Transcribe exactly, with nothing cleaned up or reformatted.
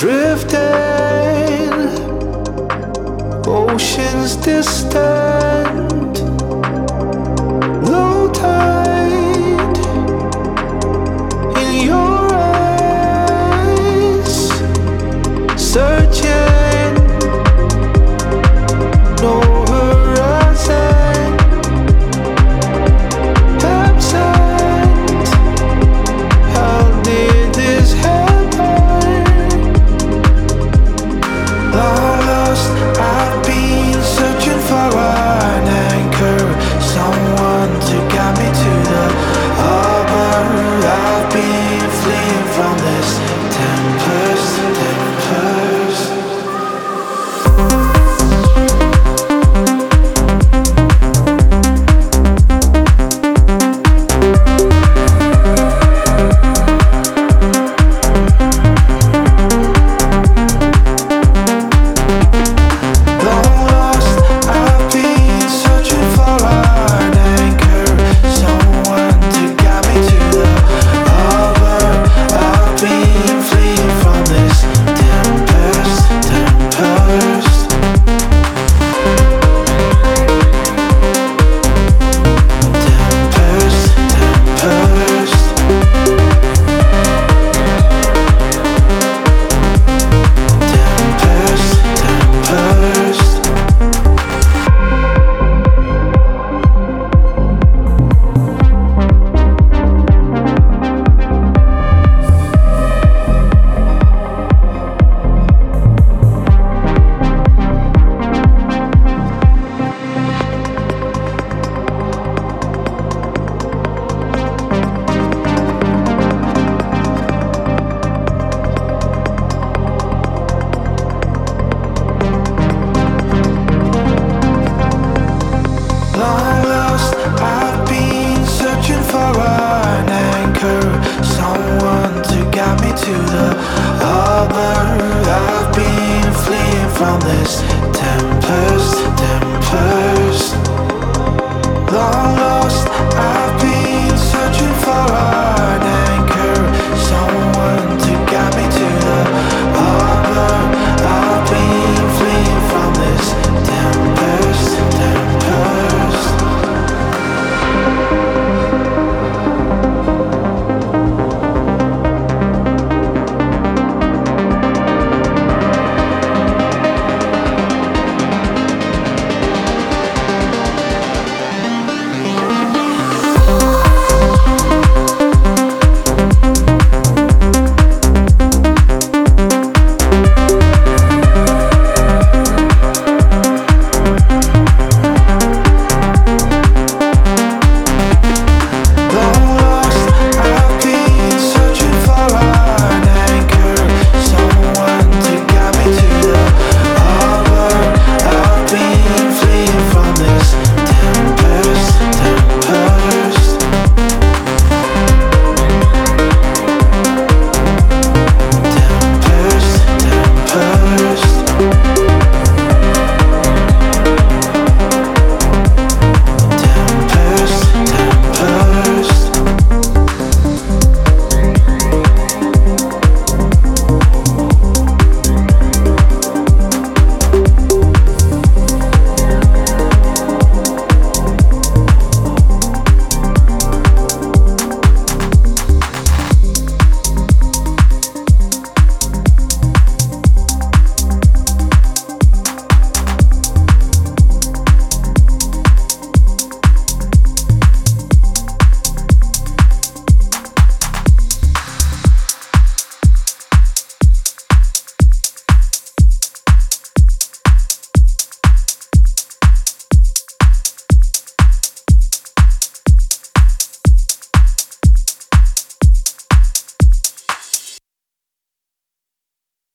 drifting, oceans distant, low tide in your eyes, searching, no horizon, absent. How did this happen? Long lost, I've been searching for an anchor, someone to guide me to the harbor. I've been fleeing from this tempest, tempest. Someone to guide me to the harbor. I've been fleeing from this tempest, tempest. Long